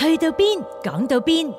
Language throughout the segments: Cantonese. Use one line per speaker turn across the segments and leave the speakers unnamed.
去到邊講到邊，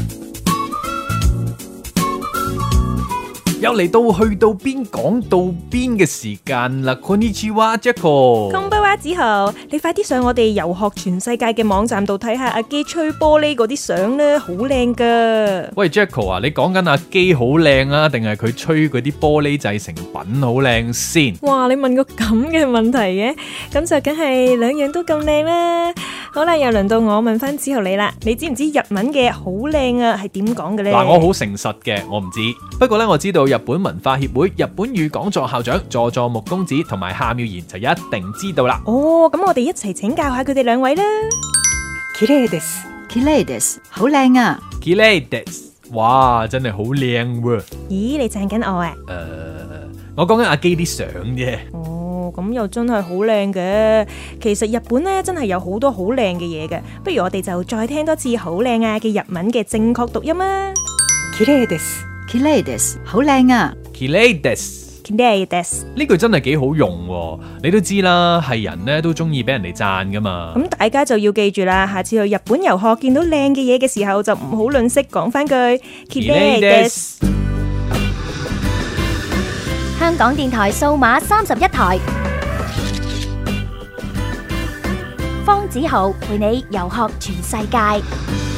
又嚟到去到邊講到邊嘅時間啦。こんにちは，Jacko。
こんばんは，子豪，你快啲上我哋遊學全世界嘅網站度睇下阿基吹玻璃嗰啲相咧，好靚噶。
喂 Jacko 啊，你講緊阿基好靚啊，定係佢吹嗰啲玻璃製成品好靚先？
哇，你問個咁嘅問題嘅，咁就梗係兩樣都咁靚啦。好啦，又輪到我問翻子豪你啦，你知唔知日文嘅好靚啊係點講嘅呢？
嗱，我好誠實嘅，我唔知。不過咧，我知道日本文化協會日本語講座校長佐佐木公子同埋夏妙賢就一定知道啦。
哦，咁我哋一齊請教下佢哋兩位啦。
綺麗です綺麗です，好靚啊！
Kilei des， 哇，真係好靚喎。
咦，你讚緊我啊？
我講緊阿基啲相啫。
哦，咁又真係好靚嘅。其實日本咧真係有好多好靚嘅嘢嘅，不如我哋就再聽多次好靚啊嘅日文嘅正確讀音啊。
綺麗です綺麗です，好靚啊！
Kilei des。
綺麗です。
呢句真係幾好用喎，你都知啦，係人咧都中意俾人哋讚噶嘛。
咁大家就要記住啦，下次去日本遊學見到靚嘅嘢嘅時候，就唔好吝嗇講翻句綺麗です。
香港電台數碼31台，方子豪陪你遊學全世界。